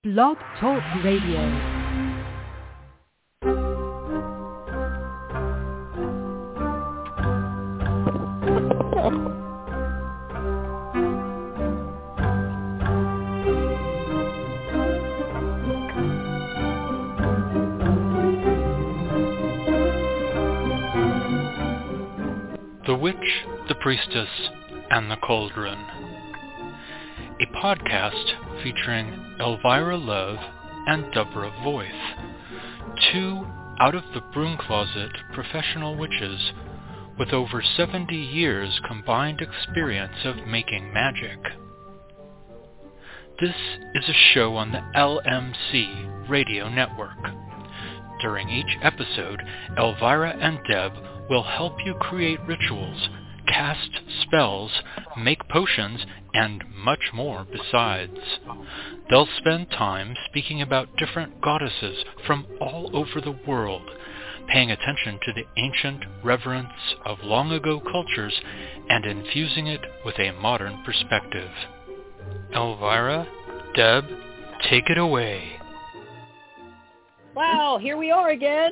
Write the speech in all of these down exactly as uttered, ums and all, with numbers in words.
Blog Talk Radio. The Witch, the Priestess, and the Cauldron. A podcast featuring Elvira Love and Deborah Voith, two out-of-the-broom-closet professional witches with over seventy years combined experience of making magic. This is a show on the L M C radio network. During each episode, Elvira and Deb will help you create rituals, cast spells, make potions, and much more besides. They'll spend time speaking about different goddesses from all over the world, paying attention to the ancient reverence of long-ago cultures and infusing it with a modern perspective. Elvira, Deb, take it away. Wow, here we are again.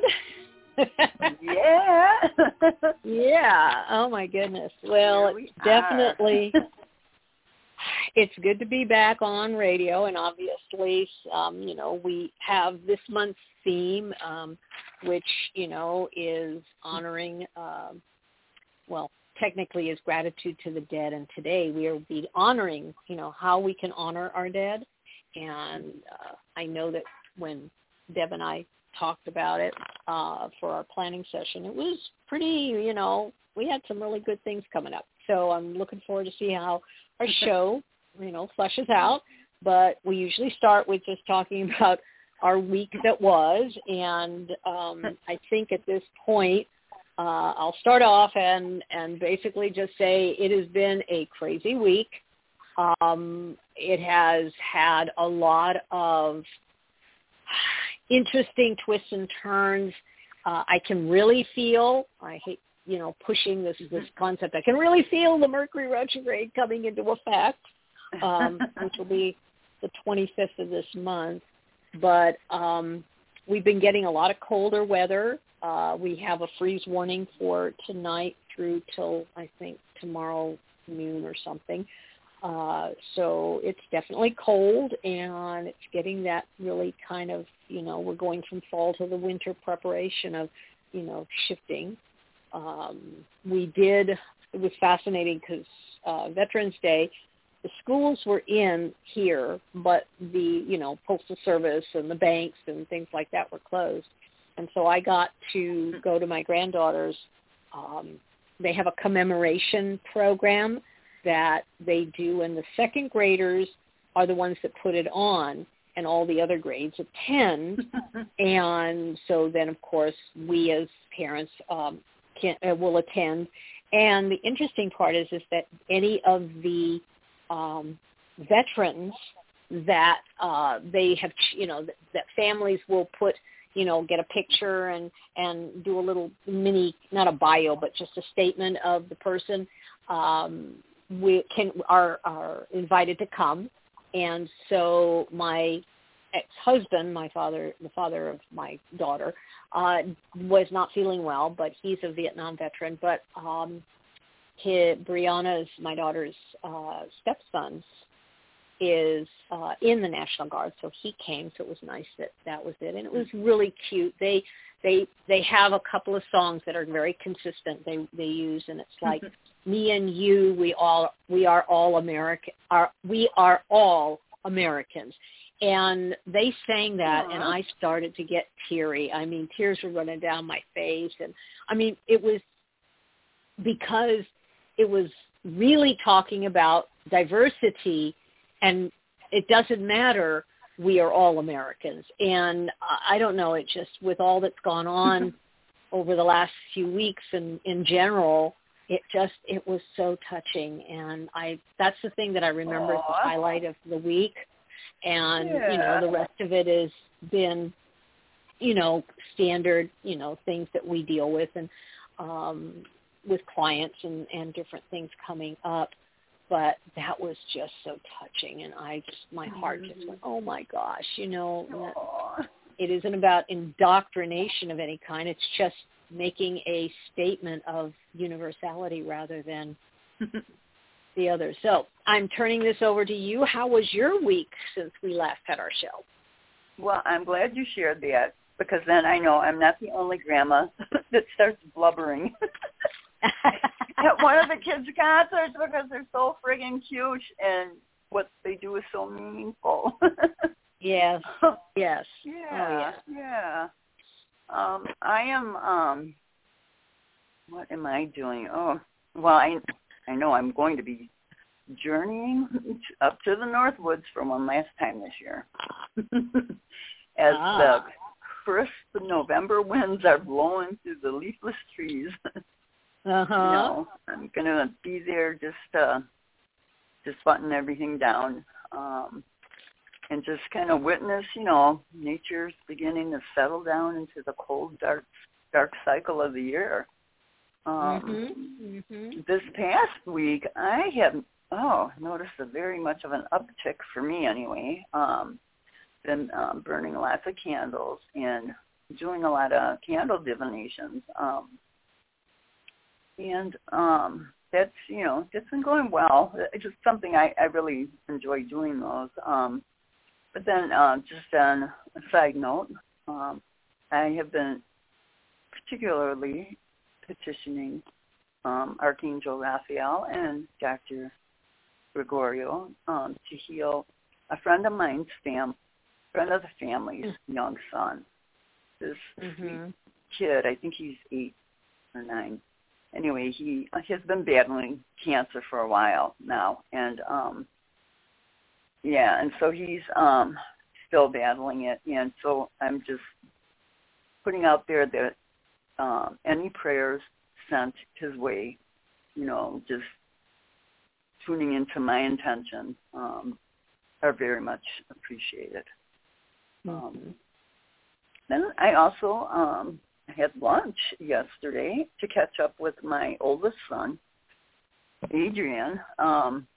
Yeah. Yeah. Oh my goodness. Well, we it's definitely it's good to be back on radio, and obviously, um, you know, we have this month's theme, um, which you know is honoring. Um, well, technically, is gratitude to the dead, and today we will be honoring, you know, how we can honor our dead. And uh, I know that when Deb and I talked about it uh, for our planning session, it was pretty, you know, we had some really good things coming up. So I'm looking forward to see how our show, you know, fleshes out. But we usually start with just talking about our week that was. And um, I think at this point, uh, I'll start off and, and basically just say it has been a crazy week. Um, it has had a lot of interesting twists and turns. Uh, I can really feel, I hate, you know, pushing this, this concept. I can really feel the Mercury retrograde coming into effect, um, which will be the twenty-fifth of this month. But um, we've been getting a lot of colder weather. Uh, we have a freeze warning for tonight through till, I think, tomorrow noon or something. Uh, so it's definitely cold, and it's getting that really kind of, you know, we're going from fall to the winter preparation of, you know, shifting. Um, we did, it was fascinating because uh, Veterans Day, the schools were in here, but the, you know, Postal Service and the banks and things like that were closed. And so I got to go to my granddaughter's, um, they have a commemoration program that they do, and the second graders are the ones that put it on, and all the other grades attend. And so then, of course, we as parents um, can, uh, will attend. And the interesting part is, is that any of the um, veterans that uh, they have, you know, that, that families will put, you know, get a picture and, and do a little mini, not a bio, but just a statement of the person, um, we can are are invited to come. And so my ex-husband, my father, the father of my daughter, uh, was not feeling well, but he's a Vietnam veteran. But um, his, Brianna's, my daughter's uh, stepson, is uh, in the National Guard, so he came. So it was nice that that was it, and it was really cute. They they they have a couple of songs that are very consistent. They they use, and it's like. Me and you, we all, we are all American. Are we are all Americans, and they sang that, Aww. And I started to get teary. I mean, tears were running down my face, and I mean, it was because it was really talking about diversity, and it doesn't matter. We are all Americans, and I don't know. It just with all that's gone on over the last few weeks, and in general. It just, it was so touching, and I, that's the thing that I remember as the highlight of the week, and, yeah. you know, the rest of it has been, you know, standard, you know, things that we deal with, and um, with clients and, and different things coming up. but that was just so touching, and I just, my heart just went, oh my gosh, you know, that, it isn't about indoctrination of any kind. It's just making a statement of universality rather than the others. So I'm turning this over to you. How was your week since we last had our show? Well, I'm glad you shared that, because then I know I'm not the only grandma that starts blubbering at one of the kids' concerts because they're so friggin' cute and what they do is so meaningful. Yes. Yes. Yeah. Oh, yeah. Yeah. Um, I am. Um, what am I doing? Oh, well, I I know I'm going to be journeying up to the Northwoods for one last time this year, as ah. the crisp November winds are blowing through the leafless trees. Uh huh. You know, I'm gonna be there just uh, just button everything down. Um, And just kind of witness, you know, nature's beginning to settle down into the cold, dark, dark cycle of the year. Um, mm-hmm. Mm-hmm. This past week, I have oh noticed a very much of an uptick for me anyway. Um, been um, burning lots of candles and doing a lot of candle divinations, um, and um, that's you know it's been going well. It's just something I, I really enjoy doing those. Um, But then uh, just on a side note, um, I have been particularly petitioning um, Archangel Raphael and Doctor Gregorio um, to heal a friend of mine's fam, friend of the family's mm-hmm. young son. This mm-hmm. kid, I think he's eight or nine. Anyway, he has been battling cancer for a while now, and um, Yeah, and so he's um, still battling it, and so I'm just putting out there that um, any prayers sent his way, you know, just tuning into my intention, um, are very much appreciated. Mm-hmm. Um, then I also um, had lunch yesterday to catch up with my oldest son, Adrian. Um,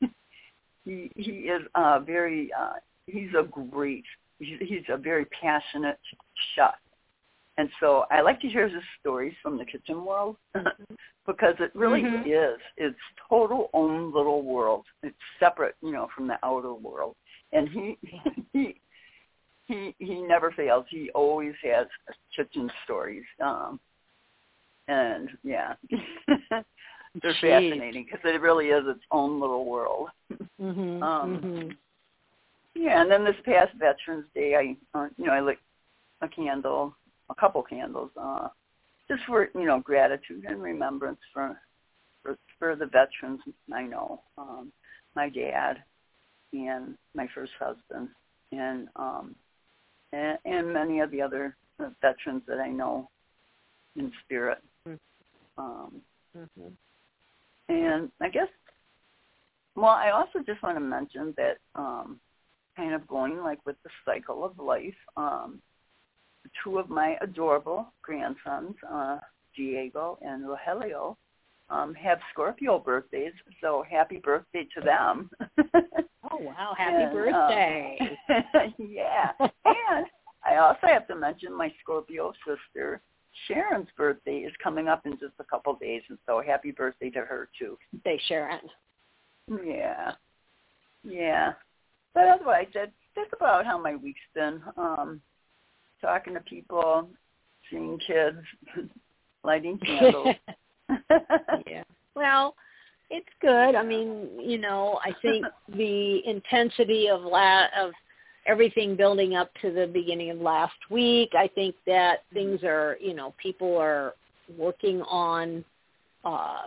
He he is uh, very uh, he's a great he's, he's a very passionate chef, and so I like to hear his stories from the kitchen world because it really mm-hmm. is it's total own little world. It's separate, you know, from the outer world, and he he he he never fails. He always has kitchen stories, um, and yeah. They're Jeez. fascinating because it really is its own little world. Mm-hmm. Um, mm-hmm. Yeah, and then this past Veterans Day, I uh, you know I lit a candle, a couple candles, uh, just for you know gratitude and remembrance for for, for the veterans I know, um, my dad, and my first husband, and um, and, and many of the other veterans that I know in spirit. Um, mm-hmm. And I guess, well, I also just want to mention that um, kind of going like with the cycle of life, um, two of my adorable grandsons, uh, Diego and Rogelio, um, have Scorpio birthdays, so happy birthday to them. Oh, wow, happy and, birthday. Um, yeah. And I also have to mention my Scorpio sister, Sharon's birthday is coming up in just a couple of days, and so happy birthday to her, too. Say Sharon. Yeah. Yeah. But otherwise, that's, that's about how my week's been. Um, talking to people, seeing kids, lighting candles. Yeah. Well, it's good. I mean, you know, I think the intensity of la- of everything building up to the beginning of last week, I think that things are, you know, people are working on, uh,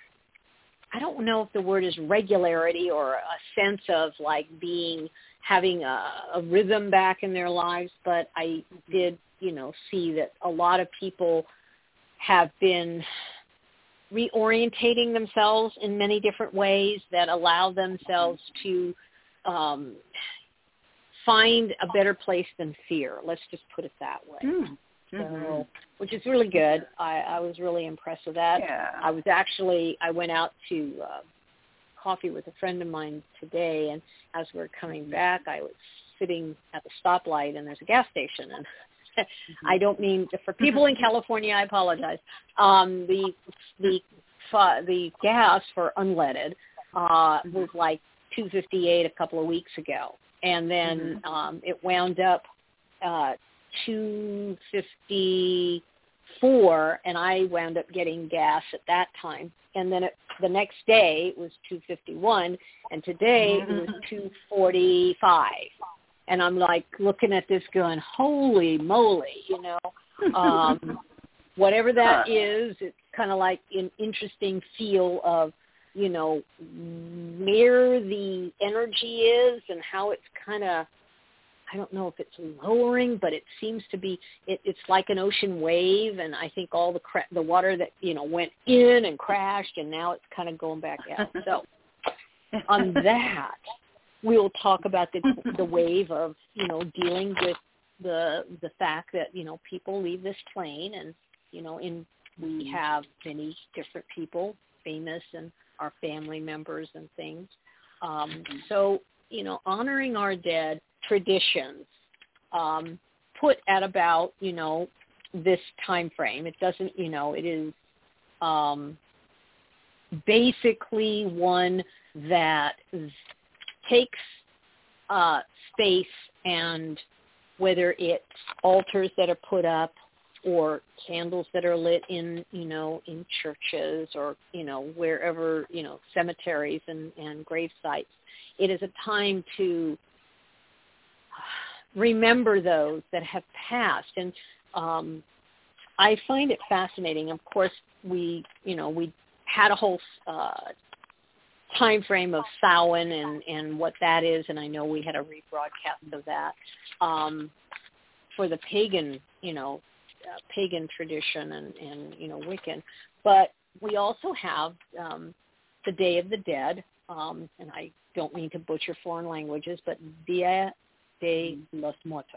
I don't know if the word is regularity or a sense of like being, having a, a rhythm back in their lives, but I did, you know, see that a lot of people have been reorientating themselves in many different ways that allow themselves to um, find a better place than fear. Let's just put it that way. Mm-hmm. So, which is really good. I, I was really impressed with that. Yeah. I was actually, I went out to uh, coffee with a friend of mine today, and as we're coming back, I was sitting at the stoplight, and there's a gas station, and I don't mean for people in California. I apologize. Um, the the the gas for unleaded uh, was like two fifty-eight a couple of weeks ago, and then mm-hmm. um, it wound up uh, two fifty-four, and I wound up getting gas at that time. And then it, the next day it was two fifty-one, and today it was two forty-five. And I'm like looking at this going, holy moly, you know, um, whatever that is, it's kind of like an interesting feel of, you know, where the energy is and how it's kind of, I don't know if it's lowering, but it seems to be, it, it's like an ocean wave. And I think all the cra- the water that, you know, went in and crashed, and now it's kind of going back out. So on that, we'll talk about the the wave of, you know, dealing with the the fact that, you know, people leave this plane, and, you know, in we have many different people, famous and our family members and things. Um, so, you know, honoring our dead traditions um, put at about, you know, this time frame. It doesn't, you know, it is um, basically one that is, takes uh, space, and whether it's altars that are put up or candles that are lit in, you know, in churches or, you know, wherever, you know, cemeteries and, and grave sites, it is a time to remember those that have passed. And um, I find it fascinating. Of course, we, you know, we had a whole uh, time frame of Samhain and, and what that is, and I know we had a rebroadcast of that um, for the pagan, you know, uh, pagan tradition and, and, you know, Wiccan. But we also have um, the Day of the Dead, um, and I don't mean to butcher foreign languages, but Dia de los Muertos.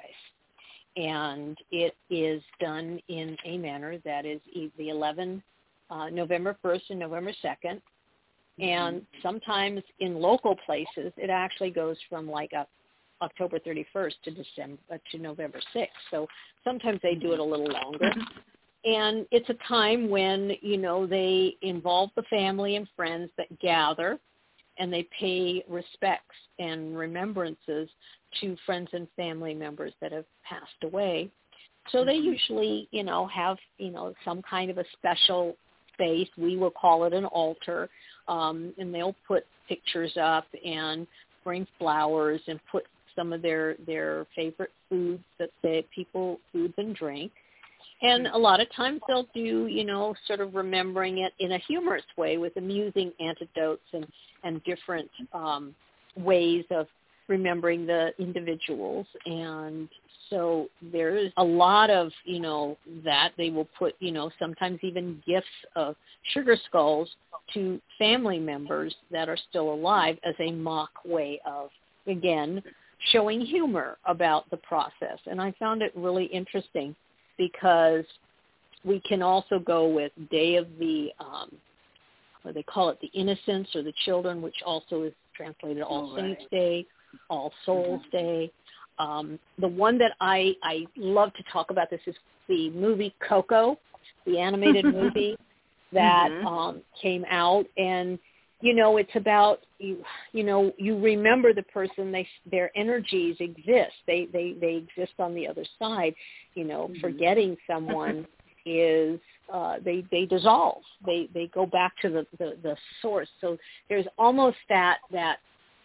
And it is done in a manner that is the eleventh, uh, November first and November second. And sometimes in local places, it actually goes from like a October thirty-first to December uh, to November sixth. So sometimes they do it a little longer. And it's a time when, you know, they involve the family and friends that gather, and they pay respects and remembrances to friends and family members that have passed away. So they usually, you know, have, you know, some kind of a special space. We will call it an altar. Um, and they'll put pictures up and bring flowers and put some of their, their favorite foods that they, people, foods and drink. And a lot of times they'll do, you know, sort of remembering it in a humorous way with amusing anecdotes and, and different um, ways of remembering the individuals. And so there's a lot of, you know, that they will put, you know, sometimes even gifts of sugar skulls to family members that are still alive as a mock way of, again, showing humor about the process. And I found it really interesting because we can also go with Day of the, um, what they call it, the Innocents or the Children, which also is translated All oh, Saints right. Day, All Souls mm-hmm. Day. Um, the one that I, I love to talk about this is the movie Coco, the animated movie that mm-hmm. um, came out. And, you know, it's about, you, you know, you remember the person, they, their energies exist. They, they, they exist on the other side. You know, mm-hmm. forgetting someone is, uh, they, they dissolve. They, they go back to the, the, the source. So there's almost that, that,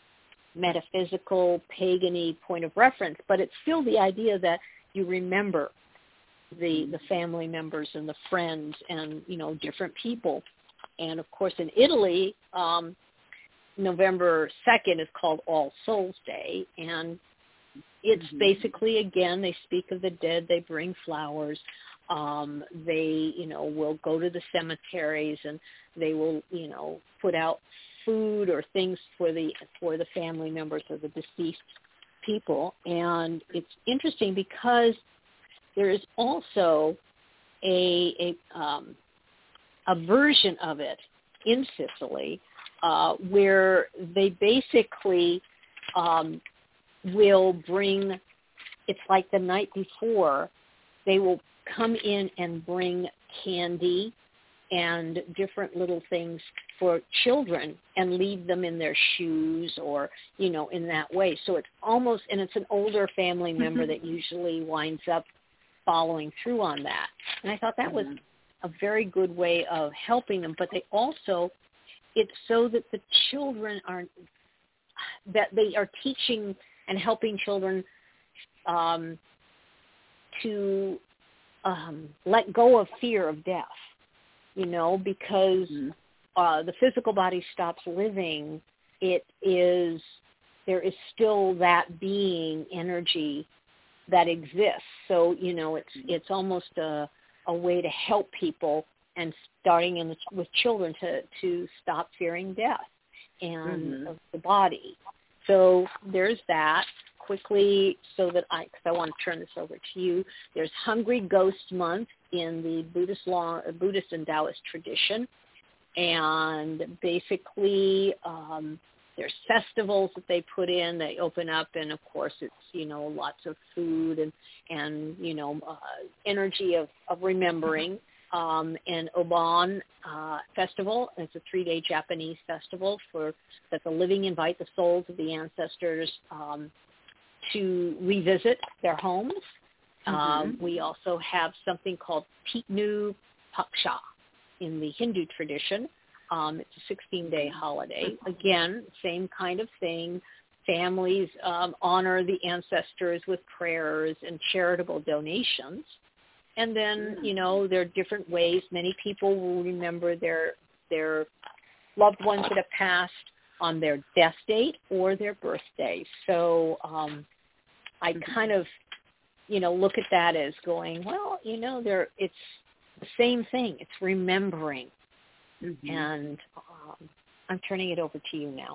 metaphysical, pagan-y point of reference, but it's still the idea that you remember the the family members and the friends and, you know, different people. And, of course, in Italy, um, November second is called All Souls Day, and it's mm-hmm. basically, again, they speak of the dead, they bring flowers, um, they, you know, will go to the cemeteries, and they will, you know, put out food or things for the for the family members of the deceased people. And it's interesting because there is also a a, um, a version of it in Sicily uh, where they basically um, will bring, it's like the night before, they will come in and bring candy and different little things for children and leave them in their shoes or, you know, in that way. So it's almost, and it's an older family member that usually winds up following through on that. And I thought that was a very good way of helping them. But they also, it's so that the children are, that they are teaching and helping children um, to um, let go of fear of death, you know, because mm-hmm. uh, the physical body stops living. It is, there is still that being energy that exists. So, you know, it's it's almost a, a way to help people, and starting in the, with children to, to stop fearing death and mm-hmm. of the body. So there's that. Quickly, so that I, because I want to turn this over to you, there's Hungry Ghost Month in the Buddhist law, Buddhist and Taoist tradition, and basically um, there's festivals that they put in. They open up, and of course it's, you know, lots of food and and you know uh, energy of, of remembering. Um, and Obon uh, Festival. It's a three-day Japanese festival for that the living invite the souls of the ancestors Um, to revisit their homes. Mm-hmm. Um, we also have something called Pitnu Paksha in the Hindu tradition. Um, it's a sixteen-day holiday. Again, same kind of thing. Families um, honor the ancestors with prayers and charitable donations. And then, you know, there are different ways. Many people will remember their their loved ones that have passed on their death date or their birthday. So um, I kind of, you know, look at that as going, well, you know, there it's the same thing. It's remembering. Mm-hmm. And um, I'm turning it over to you now.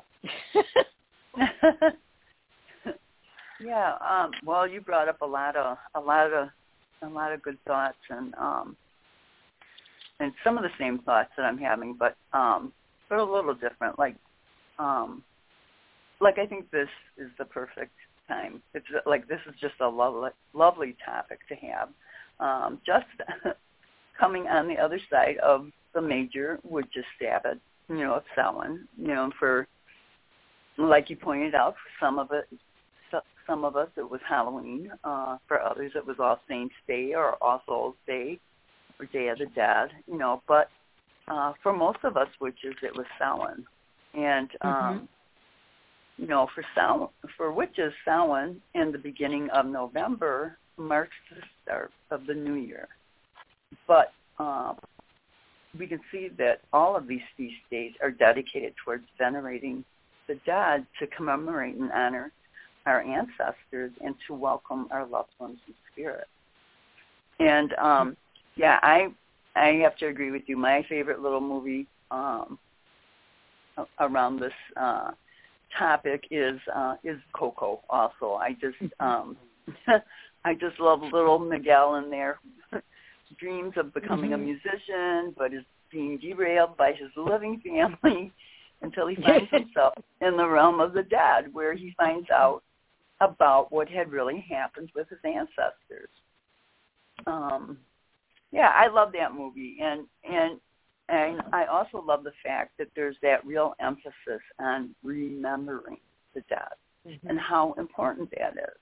yeah. Um, well, you brought up a lot of a lot of a lot of good thoughts, and um, and some of the same thoughts that I'm having, but um, but a little different. Like. Um, like I think this is the perfect time. It's like this is just a lovely, lovely topic to have. Um, just coming on the other side of the major Witches' Sabbath, you know, of Samhain. You know, for like you pointed out, for some of it, some of us it was Halloween. Uh, for others, it was All Saints' Day or All Souls' Day or Day of the Dead. You know, but uh, for most of us witches, it was Samhain. And, um, mm-hmm. you know, for Samhain, for witches, Samhain in the beginning of November marks the start of the new year. But um, we can see that all of these feast days are dedicated towards venerating the dead, to commemorate and honor our ancestors, and to welcome our loved ones in spirit. And, um, yeah, I I have to agree with you. My favorite little movie um around this uh, topic is uh, is Coco. Also, I just um, I just love little Miguel in there. Dreams of becoming mm-hmm. a musician, but is being derailed by his living family until he finds himself in the realm of the dead, where he finds out about what had really happened with his ancestors. Um, yeah, I love that movie, and and. And I also love the fact that there's that real emphasis on remembering the dead mm-hmm. and how important that is.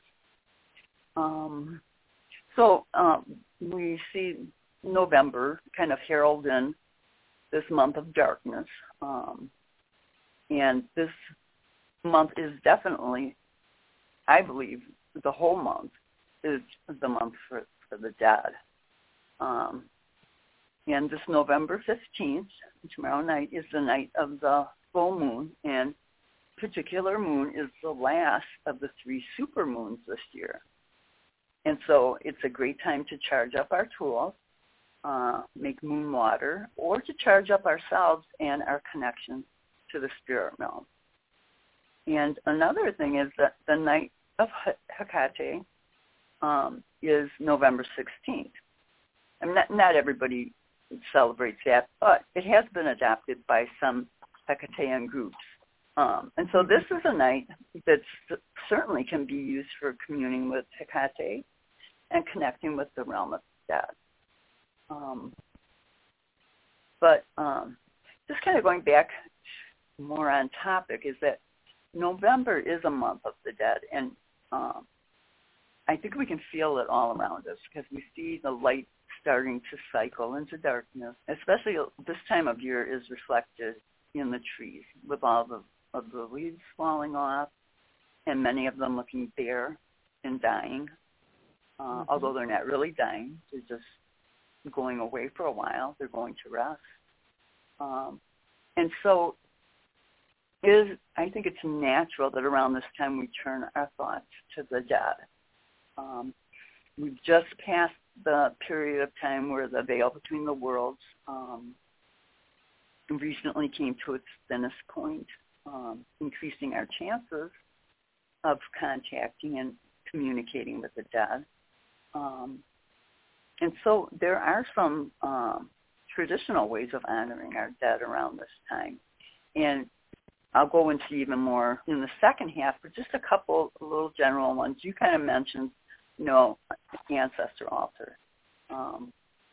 Um, so um, we see November kind of herald in this month of darkness. Um, and this month is definitely, I believe, the whole month is the month for, for the dead. Um, and this November fifteenth, tomorrow night, is the night of the full moon, and particular moon is the last of the three super moons this year. And so it's a great time to charge up our tools, uh, make moon water, or to charge up ourselves and our connection to the spirit realm. And another thing is that the night of Hecate um, is November sixteenth. I mean, not, not everybody celebrates that, but it has been adopted by some Hecatean groups. Um, and so this is a night that certainly can be used for communing with Hecate and connecting with the realm of the dead. Um, but um, just kind of going back more on topic is that November is a month of the dead, and um, I think we can feel it all around us because we see the light starting to cycle into darkness. Especially this time of year is reflected in the trees with all the, of the leaves falling off and many of them looking bare and dying. Uh, mm-hmm. Although they're not really dying, they're just going away for a while. They're going to rest. Um, and so is I think it's natural that around this time we turn our thoughts to the dead. Um, we've just passed the period of time where the veil between the worlds um, recently came to its thinnest point, um, increasing our chances of contacting and communicating with the dead. Um, and so there are some um, traditional ways of honoring our dead around this time. And I'll go into even more in the second half, but just a couple little general ones. You kind of mentioned, you know, ancestor altar. Um,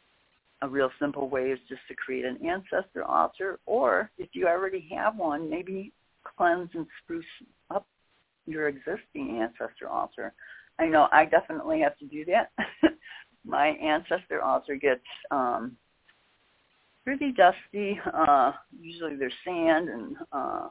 a real simple way is just to create an ancestor altar, or if you already have one, maybe cleanse and spruce up your existing ancestor altar. I know I definitely have to do that. My ancestor altar gets um, pretty dusty. Uh, usually there's sand and uh,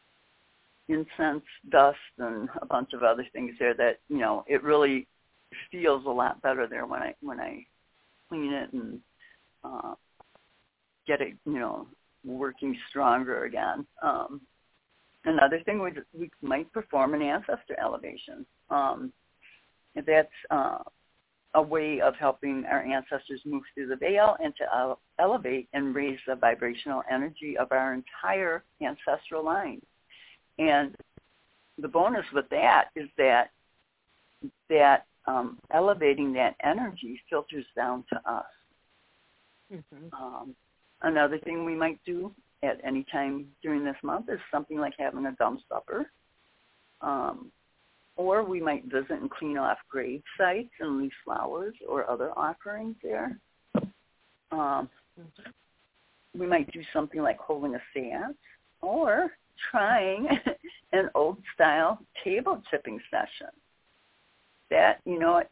incense, dust, and a bunch of other things there that, you know, it really feels a lot better there when I when I clean it and uh, get it, you know, working stronger again. Um, another thing, we we might perform an ancestor elevation. Um, that's uh, a way of helping our ancestors move through the veil and to uh, elevate and raise the vibrational energy of our entire ancestral line. And the bonus with that is that that um, elevating that energy filters down to us. Mm-hmm. Um, another thing we might do at any time during this month is something like having a dumb supper. Um, or we might visit and clean off grave sites and leave flowers or other offerings there. Um, mm-hmm. We might do something like holding a seance or trying an old-style table tipping session. That, you know,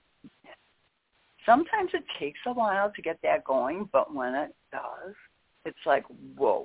sometimes it takes a while to get that going, but when it does, it's like, whoa.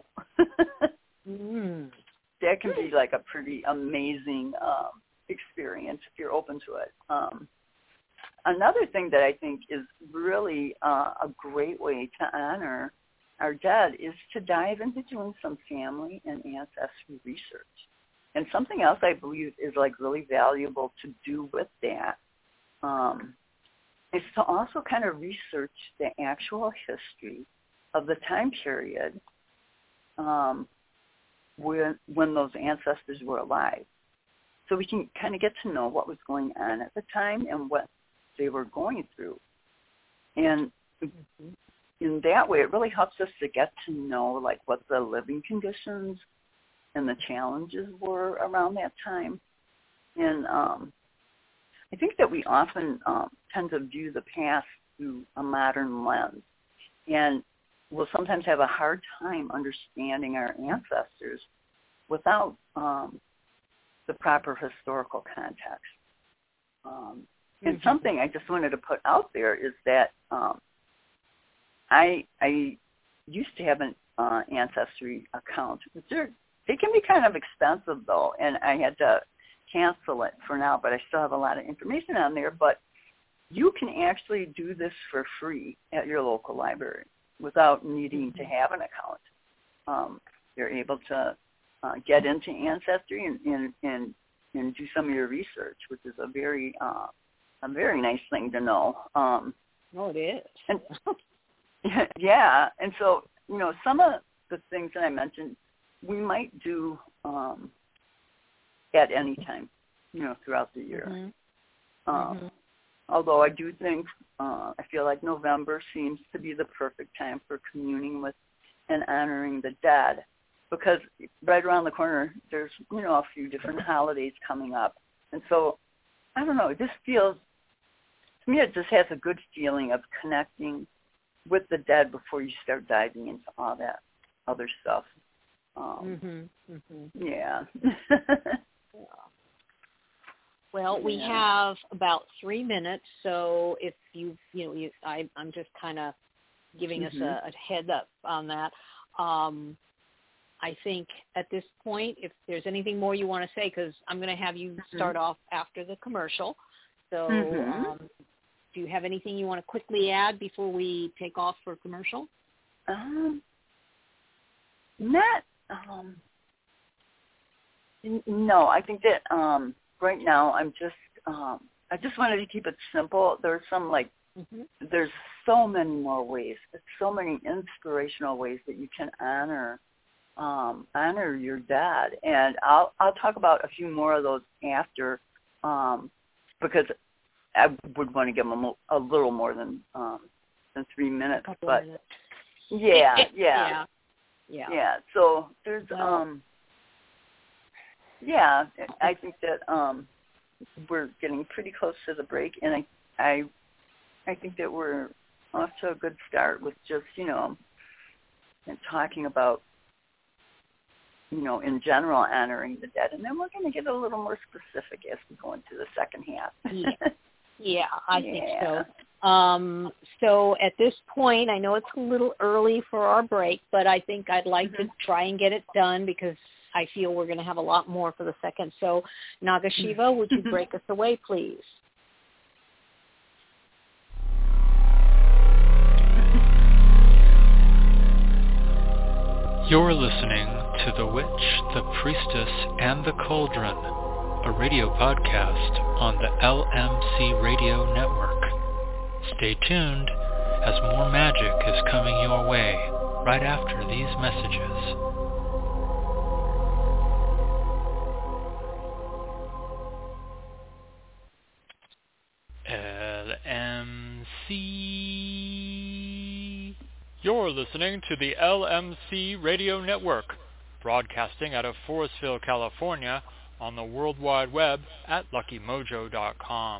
mm. That can be like a pretty amazing um, experience if you're open to it. Um, another thing that I think is really uh, a great way to honor our dead is to dive into doing some family and ancestry research. And something else I believe is like really valuable to do with that um, is to also kind of research the actual history of the time period um, when, when those ancestors were alive. So we can kind of get to know what was going on at the time and what they were going through. And mm-hmm. in that way, it really helps us to get to know like what the living conditions and the challenges were around that time. And um, I think that we often um, tend to view the past through a modern lens, and we'll sometimes have a hard time understanding our ancestors without um, the proper historical context. Um, mm-hmm. And something I just wanted to put out there is that um, I I used to have an uh, ancestry account. They're, they can be kind of expensive though, and I had to cancel it for now, but I still have a lot of information on there. But you can actually do this for free at your local library without needing to have an account. Um, you're able to uh, get into Ancestry and, and, and, and do some of your research, which is a very uh, a very nice thing to know. Um, oh, it is. And, yeah, and so, you know, some of the things that I mentioned, we might do um, at any time, you know, throughout the year. Mm-hmm. Um, mm-hmm. Although I do think, uh, I feel like November seems to be the perfect time for communing with and honoring the dead. because right around the corner, there's, you know, a few different holidays coming up. And so, I don't know, it just feels, to me, it just has a good feeling of connecting with the dead before you start diving into all that other stuff. Um, mm-hmm, mm-hmm. Yeah. yeah. Well, we yeah. have about three minutes, so if you, you know, you, I, I'm just kind of giving mm-hmm. us a, a heads up on that. Um, I think at this point, if there's anything more you want to say, because I'm going to have you start mm-hmm. off after the commercial. So mm-hmm. um, do you have anything you want to quickly add before we take off for commercial? Um, not, um, n- no, I think that um, right now I'm just, um, I just wanted to keep it simple. There's some like, mm-hmm. there's so many more ways, so many inspirational ways that you can honor Um, honor your dad, and I'll I'll talk about a few more of those after, um, because I would want to give them a, a little more than um, than three minutes. But minutes. Yeah, yeah, yeah, yeah, yeah. So there's well, um, yeah. I think that um, we're getting pretty close to the break, and I I I think that we're off to a good start with just you know, and talking about. You know, in general, honoring the dead. And then we're going to get a little more specific as we go into the second half. yeah. yeah, I yeah. think so. Um, so at this point, I know it's a little early for our break, but I think I'd like mm-hmm. to try and get it done because I feel we're going to have a lot more for the second. So, Nagashiva, would you break us away, please? You're listening to The Witch, the Priestess, and the Cauldron, a radio podcast on the L M C Radio Network. Stay tuned, as more magic is coming your way right after these messages. L M C. You're listening to the L M C Radio Network, broadcasting out of Forestville, California, on the World Wide Web at lucky mojo dot com.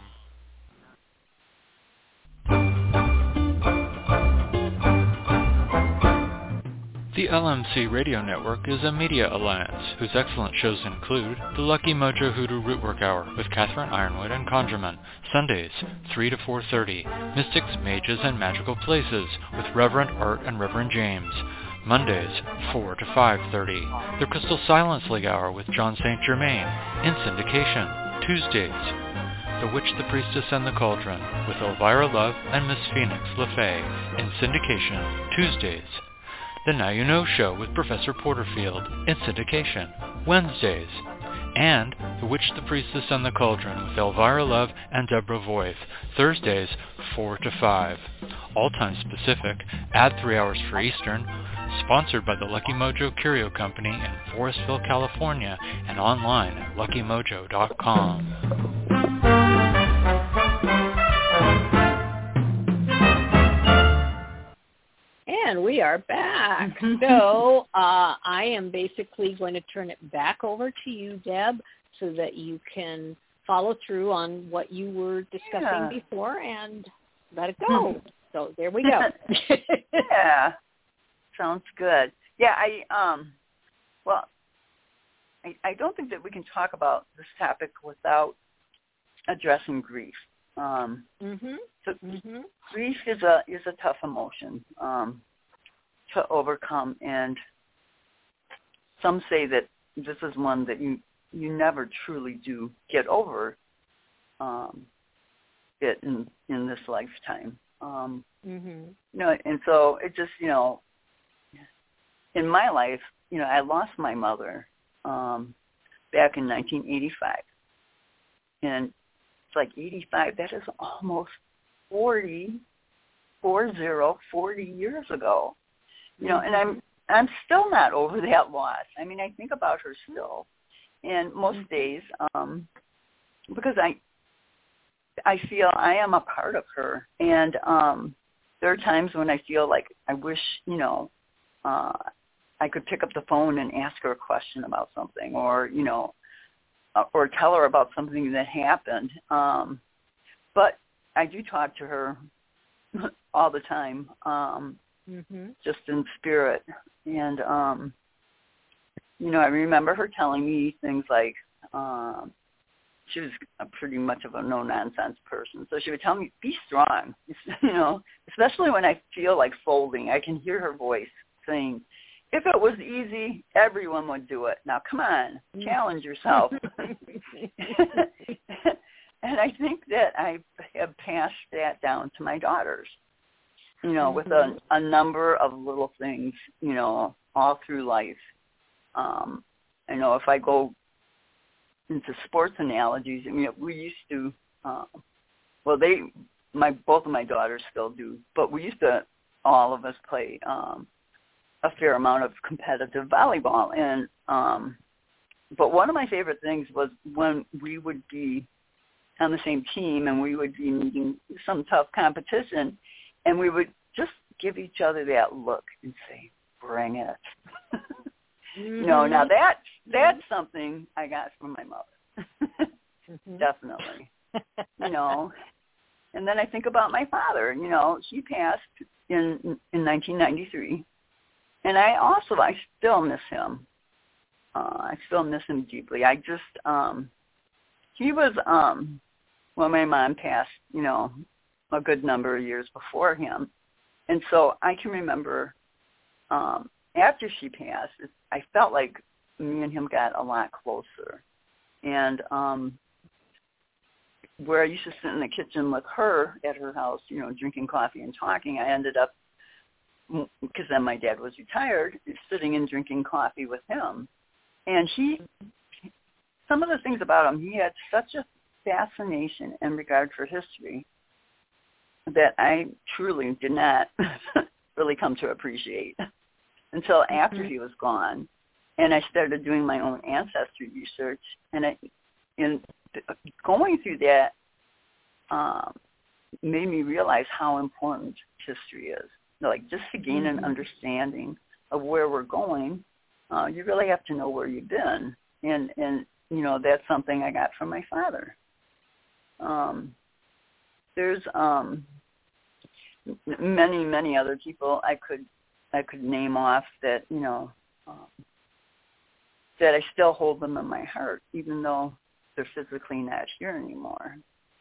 The L M C Radio Network is a media alliance whose excellent shows include The Lucky Mojo Hoodoo Rootwork Hour with Catherine Ironwood and Conjurman, Sundays, three to four thirty, Mystics, Mages, and Magical Places with Reverend Art and Reverend James, Mondays, four to five thirty, The Crystal Silence League Hour with John Saint Germain, in syndication, Tuesdays, The Witch, the Priestess, and the Cauldron with Elvira Love and Miss Phoenix LeFay, in syndication, Tuesdays, The Now You Know Show with Professor Porterfield, in syndication, Wednesdays, and The Witch, the Priestess, and the Cauldron with Elvira Love and Deborah Voith, Thursdays, four to five. All times Pacific, add three hours for Eastern, sponsored by the Lucky Mojo Curio Company in Forestville, California, and online at lucky mojo dot com. And we are back. So uh, I am basically going to turn it back over to you, Deb, so that you can follow through on what you were discussing yeah. before and let it go. So there we go. Yeah. Sounds good. Yeah, I, um, well, I, I don't think that we can talk about this topic without addressing grief. Um, mm-hmm. So mm-hmm. grief is a is a tough emotion um, to overcome, and some say that this is one that you you never truly do get over um, it in in this lifetime. Um, mm-hmm. You know, and so it just you know, in my life, you know, I lost my mother um, back in nineteen eighty-five, and it's like eighty-five. That is almost forty, four zero, forty years ago, you know, and I'm I'm still not over that loss. I mean, I think about her still, and most days, um, because I I feel I am a part of her, and um, there are times when I feel like I wish, you know, uh, I could pick up the phone and ask her a question about something, or, you know, or tell her about something that happened. Um, but I do talk to her all the time, um, mm-hmm. just in spirit. And, um, you know, I remember her telling me things like, um, she was a pretty much of a no-nonsense person. So she would tell me, be strong, you know, especially when I feel like folding. I can hear her voice saying, if it was easy, everyone would do it. Now, come on, challenge yourself. And I think that I have passed that down to my daughters, you know, mm-hmm. with a, a number of little things, you know, all through life. Um, I know if I go into sports analogies, I mean, we used to, uh, well, they, my both of my daughters still do, but we used to, all of us play um, a fair amount of competitive volleyball. And um, but one of my favorite things was when we would be on the same team and we would be meeting some tough competition, and we would just give each other that look and say, bring it. Mm-hmm. You know, now that, that's something I got from my mother. Mm-hmm. Definitely. You know, and then I think about my father. You know, he passed in in nineteen ninety-three, and I also, I still miss him. Uh, I still miss him deeply. I just, um, he was, um, well, my mom passed, you know, a good number of years before him. And so I can remember um, after she passed, I felt like me and him got a lot closer. And um, where I used to sit in the kitchen with her at her house, you know, drinking coffee and talking, I ended up, because then my dad was retired, sitting and drinking coffee with him. And he, some of the things about him, he had such a fascination and regard for history that I truly did not really come to appreciate until after mm-hmm. he was gone. And I started doing my own ancestry research, and I, in going through that um, made me realize how important history is. Like, just to gain mm-hmm. an understanding of where we're going, uh, you really have to know where you've been. And, and you know, that's something I got from my father. Um, there's um, many, many other people I could I could name off that, you know, um, that I still hold them in my heart, even though they're physically not here anymore.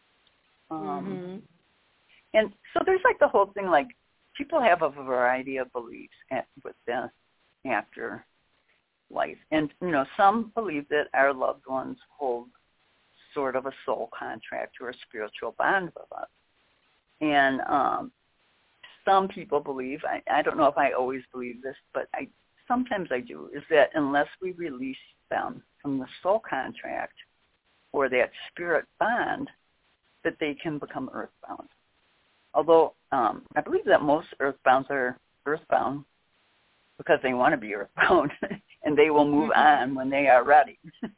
Um, mm-hmm. And so there's like the whole thing, like, people have a variety of beliefs at, with death after life. And, you know, some believe that our loved ones hold sort of a soul contract or a spiritual bond with us. And um, some people believe, I, I don't know if I always believe this, but I sometimes I do, is that unless we release them from the soul contract or that spirit bond, that they can become earthbound. Although um, I believe that most earthbounds are earthbound because they want to be earthbound, and they will move on when they are ready.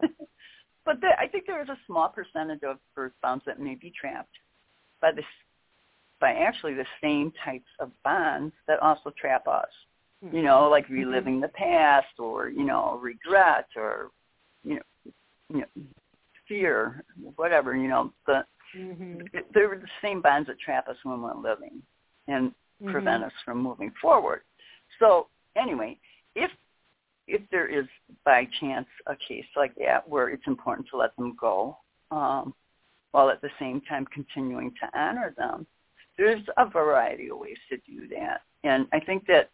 But the, I think there is a small percentage of earthbounds that may be trapped by this, by actually the same types of bonds that also trap us. You know, like reliving the past, or, you know, regret, or, you know, you know fear, whatever. You know, the mm-hmm. they're the same bonds that trap us when we're living and mm-hmm. prevent us from moving forward. So anyway, if if there is by chance a case like that where it's important to let them go, um, while at the same time continuing to honor them, there's a variety of ways to do that. And I think that,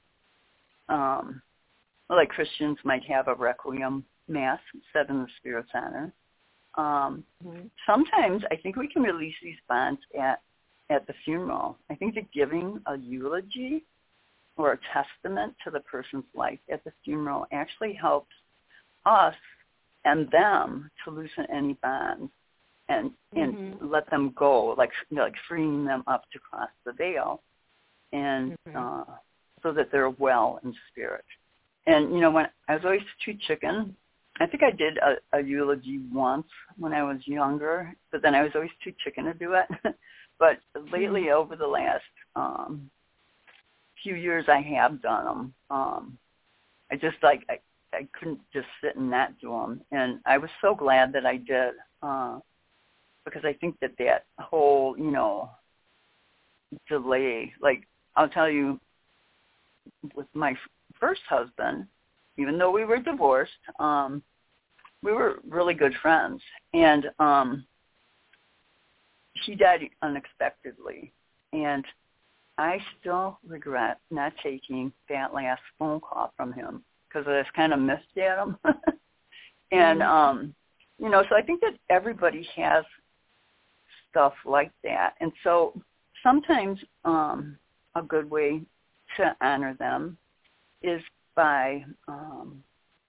um, like Christians might have a requiem mass said in the Spirit's honor. Um, mm-hmm. Sometimes I think we can release these bonds at, at the funeral. I think that giving a eulogy or a testament to the person's life at the funeral actually helps us and them to loosen any bonds and and mm-hmm. let them go, like you know, like freeing them up to cross the veil, and mm-hmm. uh, so that they're well in spirit. And you know, when I was always too chicken, I think I did a, a eulogy once when I was younger, but then I was always too chicken to do it. But lately, mm-hmm. over the last um, few years, I have done them. Um, I just like I, I couldn't just sit and not do them, and I was so glad that I did, uh, because I think that that whole you know delay, like I'll tell you, with my first husband, even though we were divorced, um, we were really good friends, and um, he died unexpectedly, and I still regret not taking that last phone call from him because I just kind of missed at him. and, mm-hmm. um, you know, so I think that everybody has stuff like that. And so sometimes um, a good way to honor them is by um,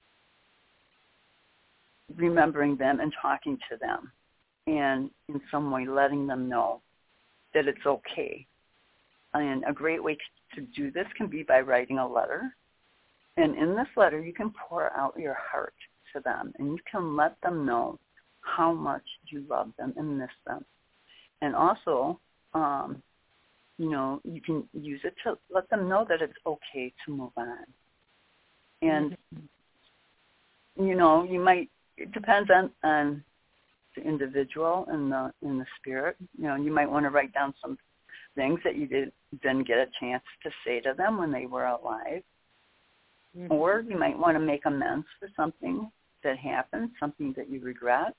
remembering them and talking to them and in some way letting them know that it's okay. And a great way to do this can be by writing a letter. And in this letter, you can pour out your heart to them, and you can let them know how much you love them and miss them. And also, um, you know, you can use it to let them know that it's okay to move on. And, mm-hmm. you know, you might, it depends on, on the individual and the in the spirit. You know, you might want to write down some things that you did, didn't get a chance to say to them when they were alive. Mm-hmm. Or you might want to make amends for something that happened, something that you regret.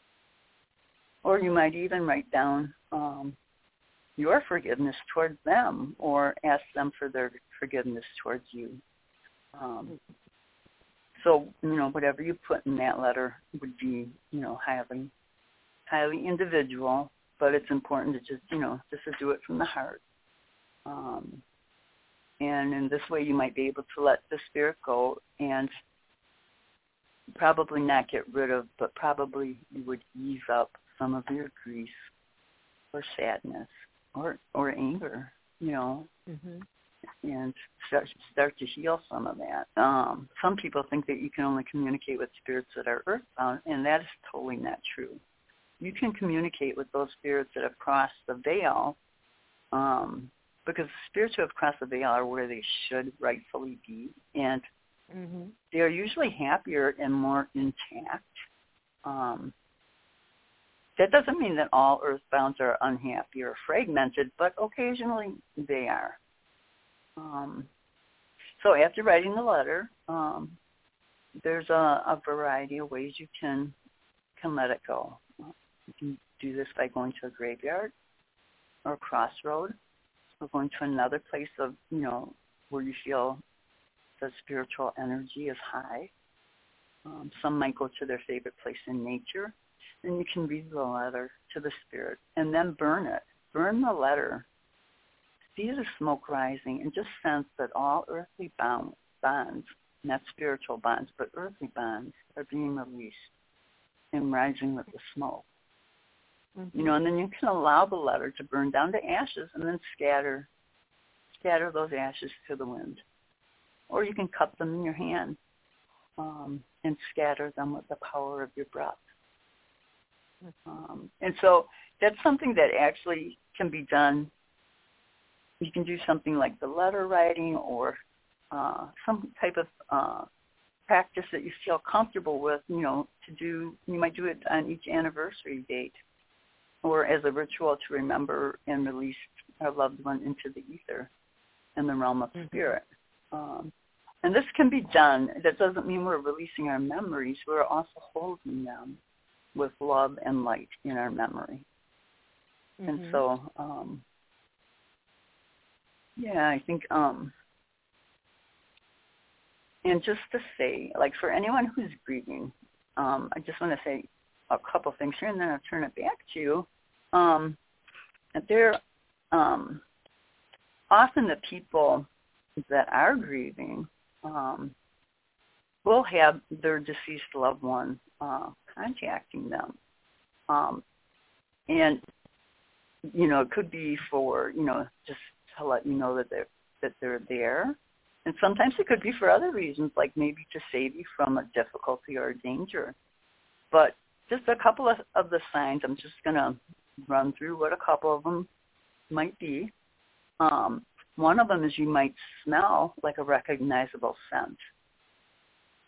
Or you might even write down um, your forgiveness towards them or ask them for their forgiveness towards you. Um, so, you know, whatever you put in that letter would be, you know, highly, highly individual. But it's important to just, you know, just to do it from the heart. Um, and in this way, you might be able to let the spirit go and probably not get rid of, but probably you would ease up some of your grief or sadness or, or anger, you know, mm-hmm. and start, start to heal some of that. Um, some people think that you can only communicate with spirits that are earthbound, and that is totally not true. You can communicate with those spirits that have crossed the veil, um, because the spirits who have crossed the veil are where they should rightfully be, and mm-hmm. they are usually happier and more intact. Um, that doesn't mean that all earthbounds are unhappy or fragmented, but occasionally they are. Um, so after writing the letter, um, there's a, a variety of ways you can can let it go. You can do this by going to a graveyard or a crossroad or going to another place of, you know, where you feel the spiritual energy is high. Um, some might go to their favorite place in nature. Then you can read the letter to the spirit and then burn it. Burn the letter. See the smoke rising and just sense that all earthly bound, bonds, not spiritual bonds, but earthly bonds are being released and rising with the smoke. Mm-hmm. You know, and then you can allow the letter to burn down to ashes and then scatter, scatter those ashes to the wind. Or you can cup them in your hand um, and scatter them with the power of your breath. Um, and so that's something that actually can be done. You can do something like the letter writing or uh, some type of uh, practice that you feel comfortable with, you know, to do. You might do it on each anniversary date or as a ritual to remember and release our loved one into the ether in the realm of mm-hmm. spirit. Um, and this can be done. That doesn't mean we're releasing our memories. We're also holding them with love and light in our memory. Mm-hmm. And so, um, yeah, I think, um, and just to say, like for anyone who's grieving, um, I just want to say a couple things here, and then I'll turn it back to you. Um, there, um, often the people that are grieving um, will have their deceased loved one uh, contacting them. Um, and, you know, it could be for, you know, just to let you know that they're, that they're there. And sometimes it could be for other reasons, like maybe to save you from a difficulty or a danger. But just a couple of, of the signs, I'm just going to run through what a couple of them might be. Um, one of them is you might smell like a recognizable scent.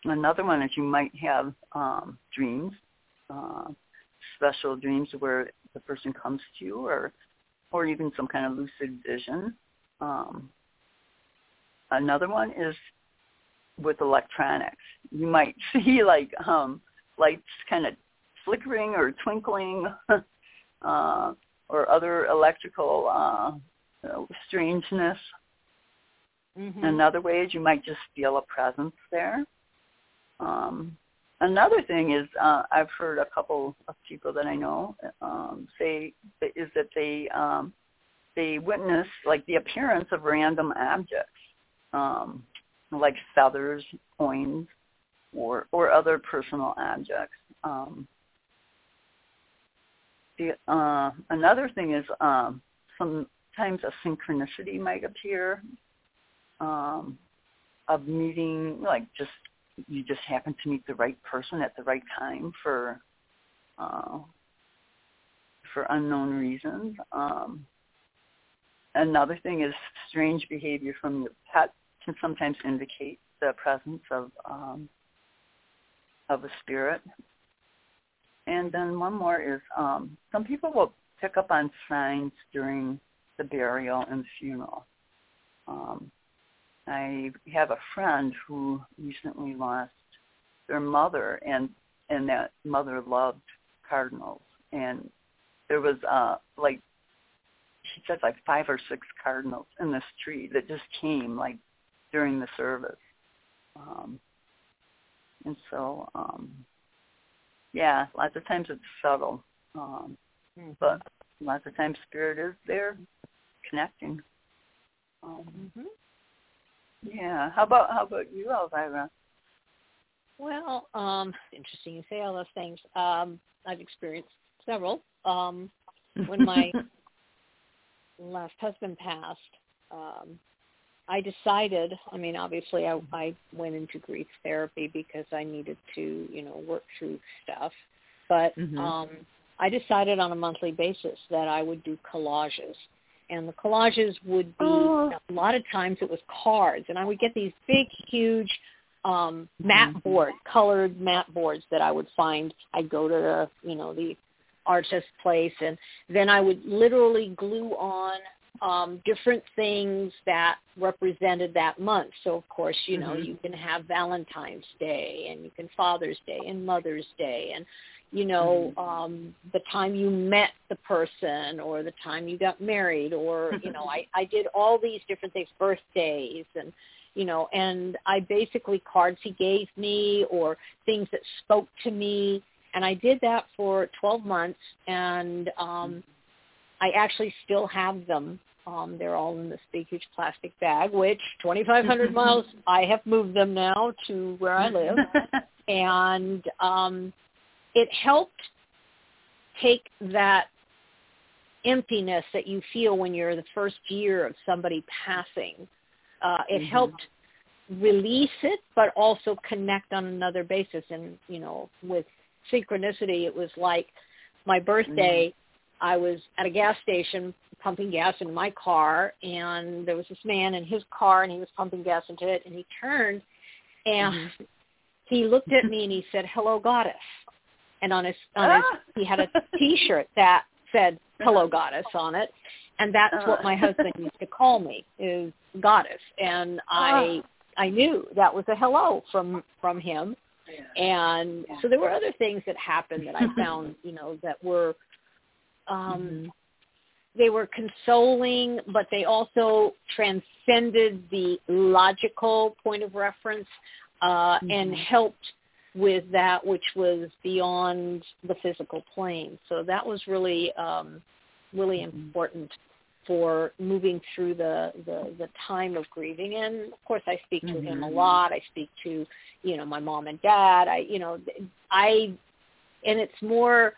another one is you might have um, dreams, uh, special dreams where the person comes to you, or or even some kind of lucid vision. Um, another one is with electronics. You might see like um, lights kind of flickering or twinkling, uh, or other electrical uh, strangeness. Mm-hmm. Another way is you might just feel a presence there. Um, another thing is uh, I've heard a couple of people that I know um, say is that they um, they witness like the appearance of random objects, um, like feathers, coins, or or other personal objects. Um, the, uh, another thing is um, sometimes a synchronicity might appear um, of meeting, like just you just happen to meet the right person at the right time for uh, for unknown reasons. Um, another thing is strange behavior from your pet can sometimes indicate the presence of um, of a spirit. And then one more is um, some people will pick up on signs during the burial and funeral. Um, I have a friend who recently lost their mother, and and that mother loved cardinals. And there was uh, like, she said like five or six cardinals in this tree that just came like during the service. Um, and so, um, yeah, lots of times it's subtle, um, mm-hmm. but lots of times spirit is there connecting. Um, mm-hmm. Yeah. How about how about you, Elvira? Well, um, interesting you say all those things. Um, I've experienced several. Um, when my last husband passed, um, I decided, I mean, obviously I, I went into grief therapy because I needed to, you know, work through stuff. But mm-hmm. um, I decided on a monthly basis that I would do collages. And the collages would be, oh. a lot of times it was cards. And I would get these big, huge um, mat mm-hmm. board, colored mat boards that I would find. I'd go to the, you know, the artist place. And then I would literally glue on um, different things that represented that month. So, of course, you know, mm-hmm. you can have Valentine's Day, and you can Father's Day and Mother's Day, and, you know, mm-hmm. um, the time you met the person, or the time you got married, or, you know, I, I did all these different things, birthdays, and, you know, and I basically, cards he gave me or things that spoke to me, and I did that for twelve months, and um, I actually still have them. Um, they're all in this big, huge plastic bag, which twenty-five hundred miles, I have moved them now to where I live. And um, it helped take that emptiness that you feel when you're the first year of somebody passing. Uh, it mm-hmm. helped release it, but also connect on another basis. And, you know, with synchronicity, it was like my birthday, mm-hmm. I was at a gas station pumping gas in my car, and there was this man in his car, and he was pumping gas into it, and he turned, and mm-hmm. he looked at me, and he said, "Hello, Goddess." And on his, on his ah! he had a T-shirt that said "Hello, Goddess" on it, and that's uh. what my husband used to call me, is Goddess. And I uh. I knew that was a hello from, from him. Yeah. And yeah. so there were other things that happened that I found, you know, that were, um, mm-hmm. they were consoling, but they also transcended the logical point of reference uh, mm-hmm. and helped with that which was beyond the physical plane. So that was really, um, really mm-hmm. important for moving through the, the, the time of grieving. And, of course, I speak to mm-hmm. him a lot. I speak to, you know, my mom and dad. I, you know, I, and it's more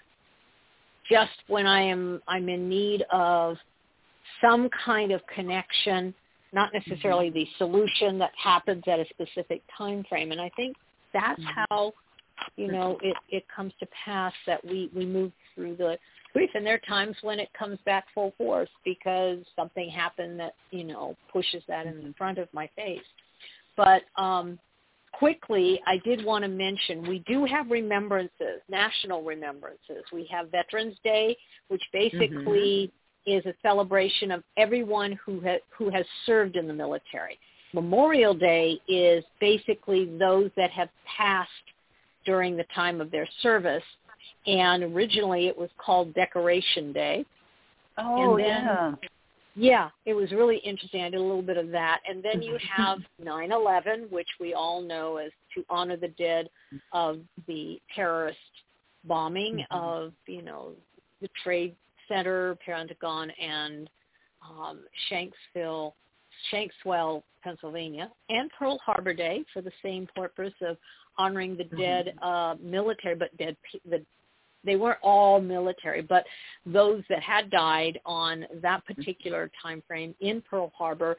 just when I am, I'm in need of some kind of connection, not necessarily mm-hmm. the solution that happens at a specific time frame. And I think that's mm-hmm. how, you know, it, it comes to pass that we, we move through the grief. And there are times when it comes back full force because something happened that, you know, pushes that in front of my face. But um, quickly, I did want to mention we do have remembrances, national remembrances. We have Veterans Day, which basically mm-hmm. is a celebration of everyone who ha- who has served in the military. Memorial Day is basically those that have passed during the time of their service, and originally it was called Decoration Day. Oh, and then, yeah. Yeah, it was really interesting. I did a little bit of that. And then you have nine eleven, which we all know as to honor the dead of the terrorist bombing mm-hmm. of, you know, the Trade Center, Pentagon, and um, Shanksville, Shankswell, Pennsylvania, and Pearl Harbor Day for the same purpose of honoring the dead mm-hmm. uh, military, but dead the They weren't all military, but those that had died on that particular time frame in Pearl Harbor,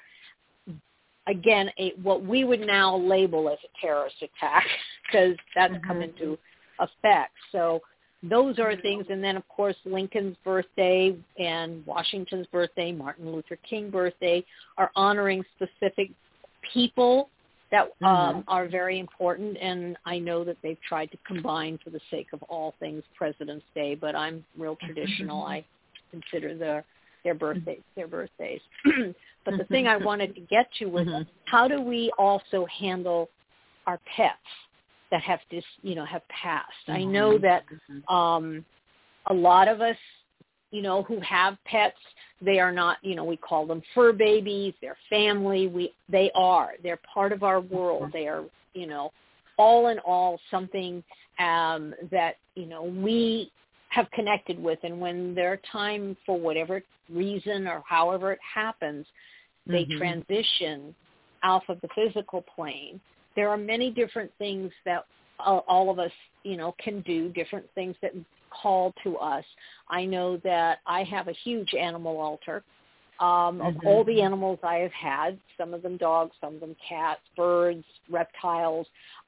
again, a, what we would now label as a terrorist attack, because that's mm-hmm. come into effect. So those are things. And then, of course, Lincoln's birthday and Washington's birthday, Martin Luther King birthday are honoring specific people that um, mm-hmm. are very important, and I know that they've tried to combine for the sake of all things President's Day, but I'm real traditional. I consider their their birthdays their birthdays. But the thing I wanted to get to was mm-hmm. how do we also handle our pets that have just, you know, have passed? Mm-hmm. I know that um, a lot of us, you know, who have pets, they are not, you know, we call them fur babies, they're family. We, they are, they're part of our world. They are, you know, all in all something um, that, you know, we have connected with. And when their time, for whatever reason or however it happens, they mm-hmm. transition off of the physical plane. There are many different things that all, all of us, you know, can do, different things that call to us. I know that I have a huge animal altar um, of mm-hmm. all the animals I have had, some of them dogs, some of them cats, birds, reptiles,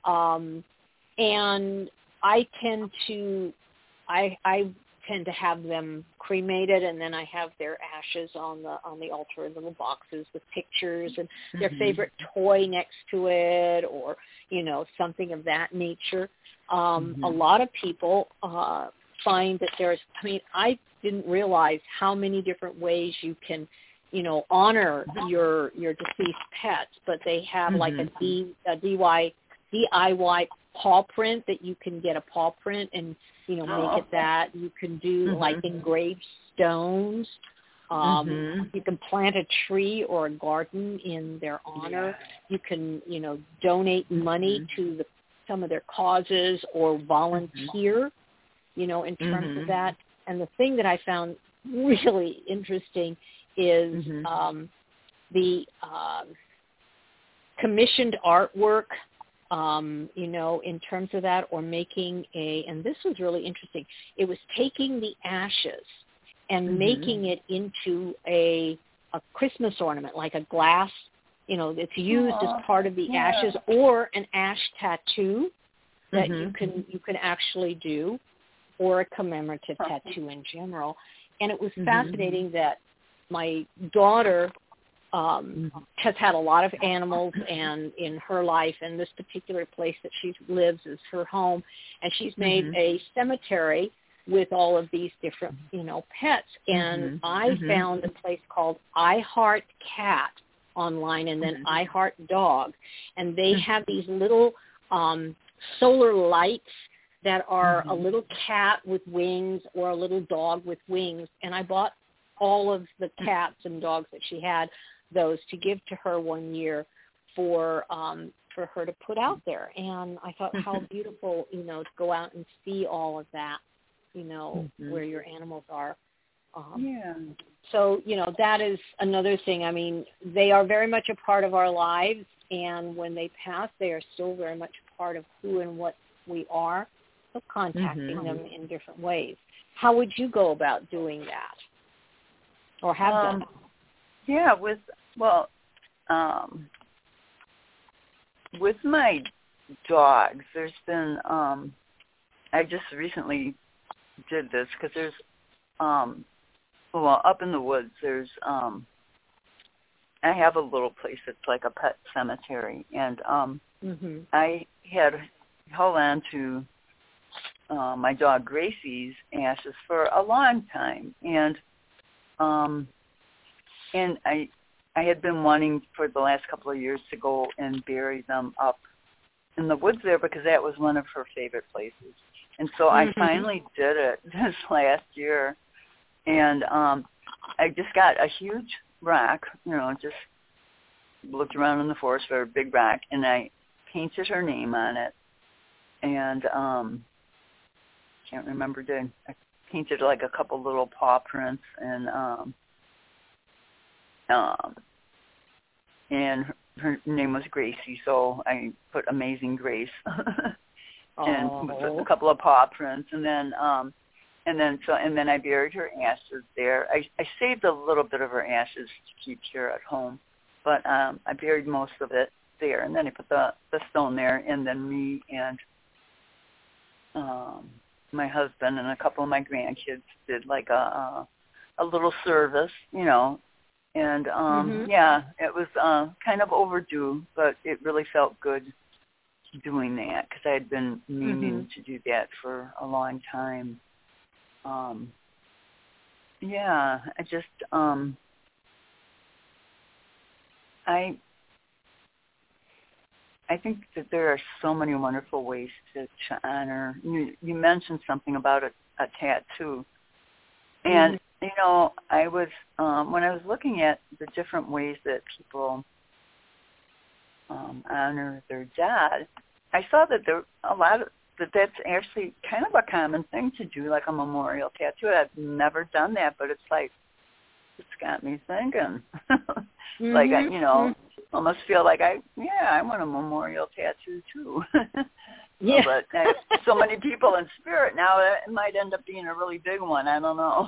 um, and I tend to, I, I tend to have them cremated, and then I have their ashes on the on the altar in little boxes with pictures and mm-hmm. their favorite toy next to it, or you know, something of that nature. Um, mm-hmm. A lot of people uh, find that there's, I mean, I didn't realize how many different ways you can, you know, honor your your deceased pets, but they have mm-hmm. like a, D, a D Y, D I Y paw print that you can get a paw print and, you know, make oh. it that. You can do mm-hmm. like engraved stones. Um, mm-hmm. You can plant a tree or a garden in their honor. Yeah. You can, you know, donate money mm-hmm. to the, some of their causes or volunteer, mm-hmm. you know, in terms mm-hmm. of that. And the thing that I found really interesting is mm-hmm. um, the um, commissioned artwork, um, you know, in terms of that, or making a, and this was really interesting, it was taking the ashes and mm-hmm. making it into a a Christmas ornament, like a glass, you know, it's used Aww. as part of the yeah. ashes, or an ash tattoo that mm-hmm. you can you can actually do, or a commemorative huh. tattoo in general. And it was mm-hmm. fascinating that my daughter um, has had a lot of animals and in her life, and this particular place that she lives is her home, and she's made mm-hmm. a cemetery with all of these different, you know, pets. And mm-hmm. I mm-hmm. found a place called I Heart Cat online, and then mm-hmm. I Heart Dog, and they have these little um, solar lights that are mm-hmm. a little cat with wings or a little dog with wings. And I bought all of the cats and dogs that she had, those to give to her one year for um, for her to put out there. And I thought how beautiful, you know, to go out and see all of that, you know, mm-hmm. where your animals are. Um, yeah. So, you know, that is another thing. I mean, they are very much a part of our lives, and when they pass, they are still very much a part of who and what we are. So contacting mm-hmm. them in different ways. How would you go about doing that, or have um, done? Yeah, with well, um, with my dogs, there's been. Um, I just recently did this because there's, um, well, up in the woods, there's um, I have a little place that's like a pet cemetery, and um, mm-hmm. I had held on to uh, my dog Gracie's ashes for a long time, and um, and I I had been wanting for the last couple of years to go and bury them up in the woods there because that was one of her favorite places. And so mm-hmm. I finally did it this last year, and um, I just got a huge rock, you know, just looked around in the forest for a big rock, and I painted her name on it, and um, can't remember, did I painted like a couple little paw prints, and um, um, and her, her name was Gracie, so I put Amazing Grace. And oh. a couple of paw prints, and then um, and then so and then I buried her ashes there. I, I saved a little bit of her ashes to keep here at home, but um, I buried most of it there, and then I put the, the stone there, and then me and um, my husband and a couple of my grandkids did like a a, a little service, you know, and um, mm-hmm. yeah, it was uh, kind of overdue, but it really felt good doing that because I had been meaning mm-hmm. to do that for a long time. Um, yeah, I just, um, I, I think that there are so many wonderful ways to, to honor. You, you mentioned something about a, a tattoo, and mm-hmm. you know, I was um, when I was looking at the different ways that people um, honor their dead, I saw that there a lot of that that's actually kind of a common thing to do, like a memorial tattoo. I've never done that, but it's like it's got me thinking. mm-hmm. Like I, you know, mm-hmm. almost feel like I yeah I want a memorial tattoo too. Yeah. But I, so many people in spirit now, it might end up being a really big one. I don't know.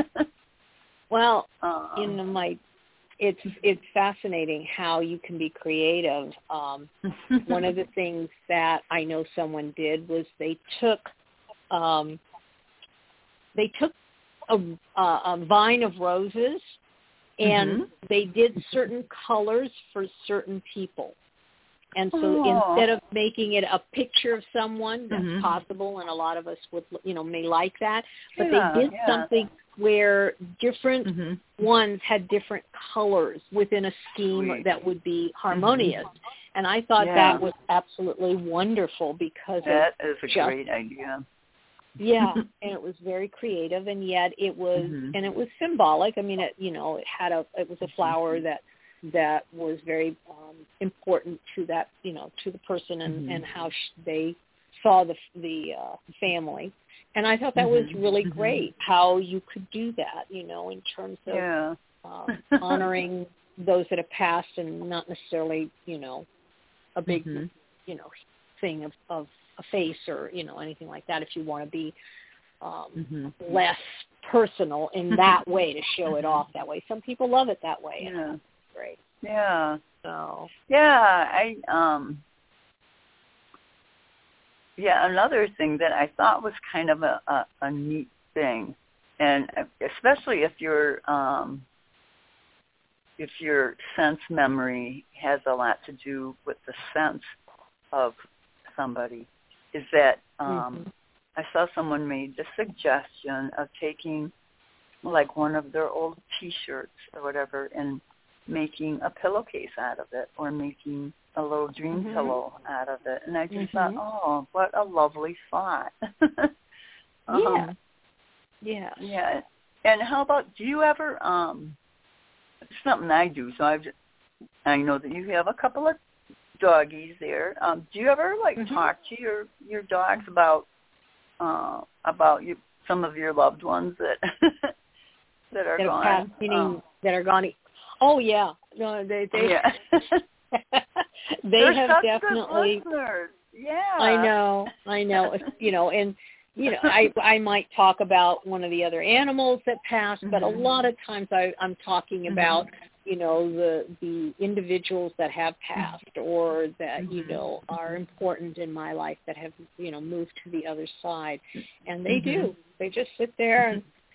Well, um, you know, my it's it's fascinating how you can be creative. Um, one of the things that I know someone did was they took um, they took a, a, a vine of roses and mm-hmm. they did certain colors for certain people. And so oh. instead of making it a picture of someone, that's mm-hmm. possible, and a lot of us would, you know, may like that, but yeah, they did yeah. something where different mm-hmm. ones had different colors within a scheme Sweet. that would be harmonious. Mm-hmm. And I thought yeah. that was absolutely wonderful because that it is a just, great idea. yeah, and it was very creative, and yet it was, mm-hmm. and it was symbolic. I mean, it, you know, it had a, it was a flower that. that was very um, important to that, you know, to the person and, mm-hmm. and how sh- they saw the the uh, family. And I thought that mm-hmm. was really mm-hmm. great how you could do that, you know, in terms of yeah. um, honoring those that have passed and not necessarily, you know, a big, mm-hmm. you know, thing of, of a face or, you know, anything like that if you want to be um, mm-hmm. less personal in that way, to show it off that way. Some people love it that way. Yeah. Great. Yeah. So. Yeah, I um. Yeah, another thing that I thought was kind of a, a, a neat thing, and especially if your um, if your sense memory has a lot to do with the sense of somebody, is that um, mm-hmm. I saw someone made the suggestion of taking like one of their old T-shirts or whatever and making a pillowcase out of it, or making a little dream mm-hmm. pillow out of it. And I just mm-hmm. thought, oh, what a lovely thought. um, yeah. Yeah. Yeah. And how about, do you ever, um, it's something I do, so I've just, I know that you have a couple of doggies there. Um, do you ever, like, mm-hmm. talk to your, your dogs about, uh, about you, some of your loved ones that, that are that gone? Passed, meaning um, that are gone. Oh yeah, no, they they yeah. they They're have such definitely. Good listeners. Yeah, I know, I know. You know, and you know, I I might talk about one of the other animals that passed, mm-hmm. but a lot of times I, I'm talking about mm-hmm. you know the the individuals that have passed or that mm-hmm. you know are important in my life that have you know moved to the other side, and they mm-hmm. do. They just sit there and.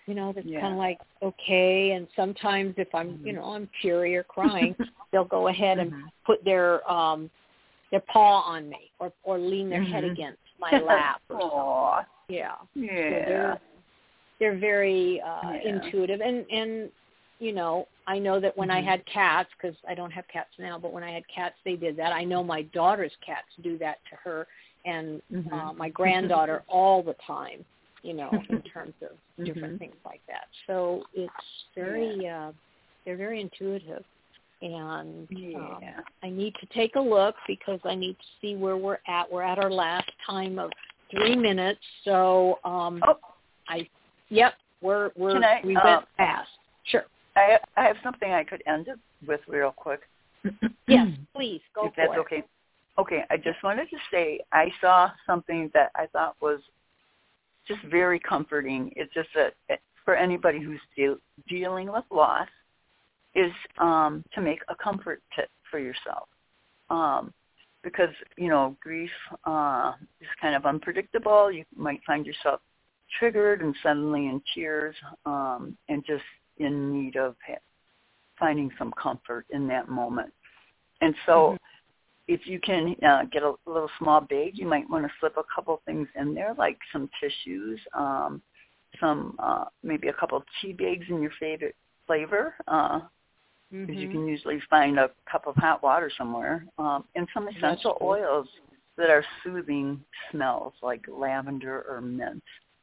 you know, that's Yeah. kind of like, okay. And sometimes if I'm, Mm-hmm. you know, I'm teary or crying, they'll go ahead and Mhm. put their um, their paw on me or, or lean their head Mhm. against my lap or something. Aw. Yeah. Yeah. So they're, they're very uh, Yeah. intuitive. And, and, you know, I know that when Mhm. I had cats, because I don't have cats now, but when I had cats, they did that. I know my daughter's cats do that to her and Mhm. uh, my granddaughter all the time, you know, in terms of different Mhm. things like that. So it's very, uh, they're very intuitive. And Yeah. um, I need to take a look because I need to see where we're at. We're at our last time of three minutes. So um, Oh. I, yep, we're, we're, Can I, we uh, went fast. Sure. I I have something I could end it with real quick. Yes, please, go if for that's it. okay. Okay, I just wanted to say I saw something that I thought was just very comforting. It's just that for anybody who's deal, dealing with loss is um, to make a comfort kit for yourself. Um, because, you know, grief uh, is kind of unpredictable. You might find yourself triggered and suddenly in tears um, and just in need of finding some comfort in that moment. And so mm-hmm. if you can uh, get a little small bag, you might want to slip a couple things in there, like some tissues, um, some uh, maybe a couple of tea bags in your favorite flavor, because uh, mm-hmm. you can usually find a cup of hot water somewhere, um, and some essential oils that are soothing smells, like lavender or mint.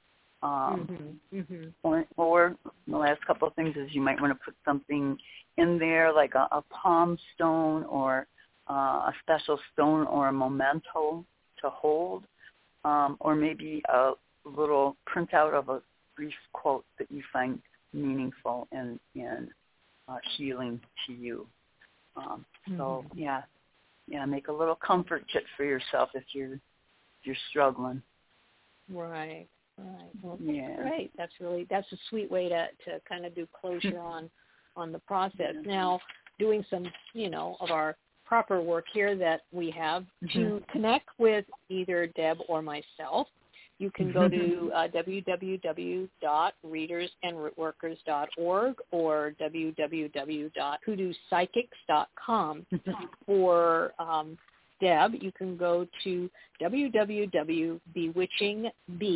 Um, mm-hmm. Mm-hmm. Or, or the last couple of things is you might want to put something in there, like a, a palm stone or uh, a special stone or a memento to hold, um, or maybe a little printout of a brief quote that you find meaningful and, and uh, healing to you. Um, mm-hmm. So yeah, yeah, make a little comfort kit for yourself if you're if you're struggling. Right. Right. Well, yeah. Great. That's really that's a sweet way to, to kind of do closure on on the process. Now, doing some you know of our proper work here that we have mm-hmm. to connect with either Deb or myself. You can go to uh, w w w dot readers and rootworkers dot org or w w w dot hoodoo psychics dot com. For um, Deb, you can go to w w w dot bewitching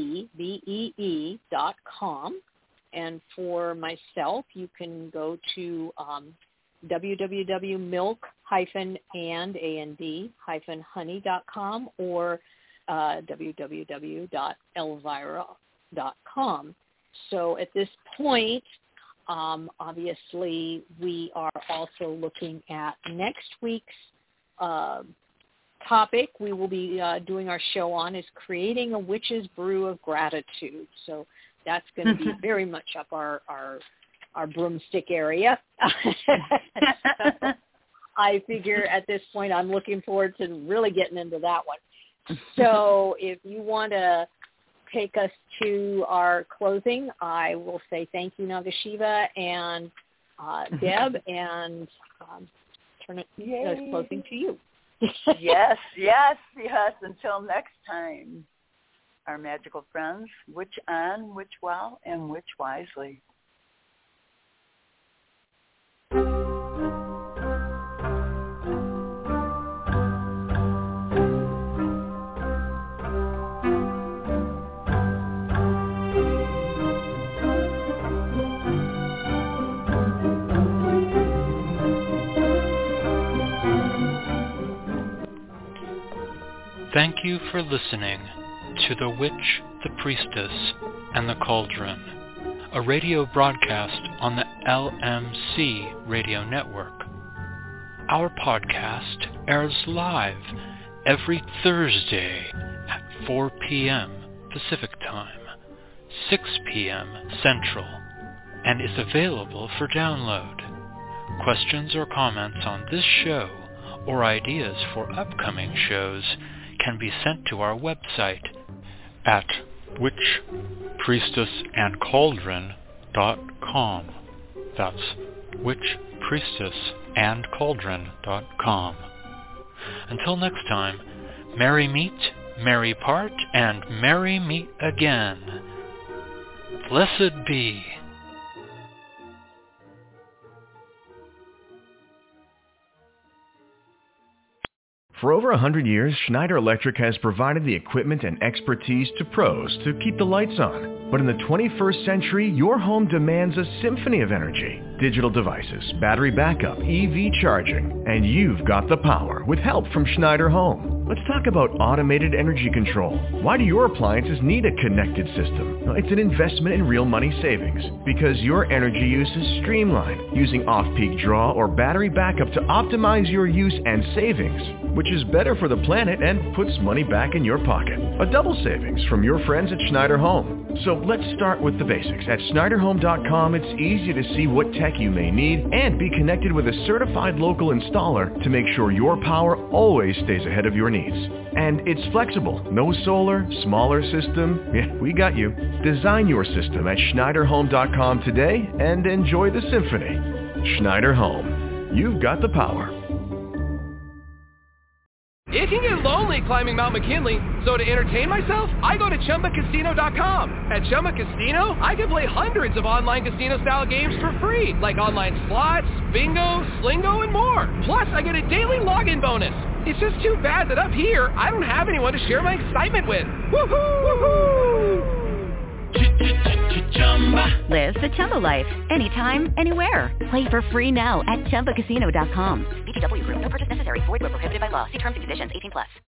bee dot com. And for myself, you can go to um, w w w dot milk dash and honey dot com or uh, w w w dot elvira dot com. So at this point, um, obviously, we are also looking at next week's uh, topic we will be uh, doing our show on is creating a witch's brew of gratitude. So that's going to be very much up our, our, our broomstick area. So I figure at this point I'm looking forward to really getting into that one. So if you want to take us to our closing, I will say thank you, Nagashiva and uh, Deb, and um, turn it uh, closing to you. yes, yes, yes. Until next time, our magical friends, witch on, witch well, and witch wisely. Thank you for listening to The Witch, the Priestess, and the Cauldron, a radio broadcast on the L M C radio network. Our podcast airs live every Thursday at four p.m. Pacific Time, six p.m. Central, and is available for download. Questions or comments on this show or ideas for upcoming shows can be sent to our website at witch priestess and cauldron dot com. That's witch priestess and cauldron dot com. Until next time, merry meet, merry part, and merry meet again. Blessed be. For over one hundred years, Schneider Electric has provided the equipment and expertise to pros to keep the lights on. But in the twenty-first century, your home demands a symphony of energy. Digital devices, battery backup, E V charging, and you've got the power with help from Schneider Home. Let's talk about automated energy control. Why do your appliances need a connected system? Well, it's an investment in real money savings because your energy use is streamlined using off-peak draw or battery backup to optimize your use and savings, which is better for the planet and puts money back in your pocket. A double savings from your friends at Schneider Home. So let's start with the basics. At Schneider Home dot com, it's easy to see what tech you may need and be connected with a certified local installer to make sure your power always stays ahead of your needs. And it's flexible. No solar, smaller system. Yeah, we got you. Design your system at Schneider Home dot com today and enjoy the symphony. Schneider Home. You've got the power. It can get lonely climbing Mount McKinley, so to entertain myself, I go to Chumba Casino dot com. At Chumba Casino, I can play hundreds of online casino-style games for free, like online slots, bingo, Slingo, and more. Plus, I get a daily login bonus. It's just too bad that up here, I don't have anyone to share my excitement with. Woohoo! Woohoo! Live the Chumba life. Anytime, anywhere. Play for free now at Chumba Casino dot com. B G W Group. No purchase necessary. Void where prohibited by law. See terms and conditions. eighteen plus.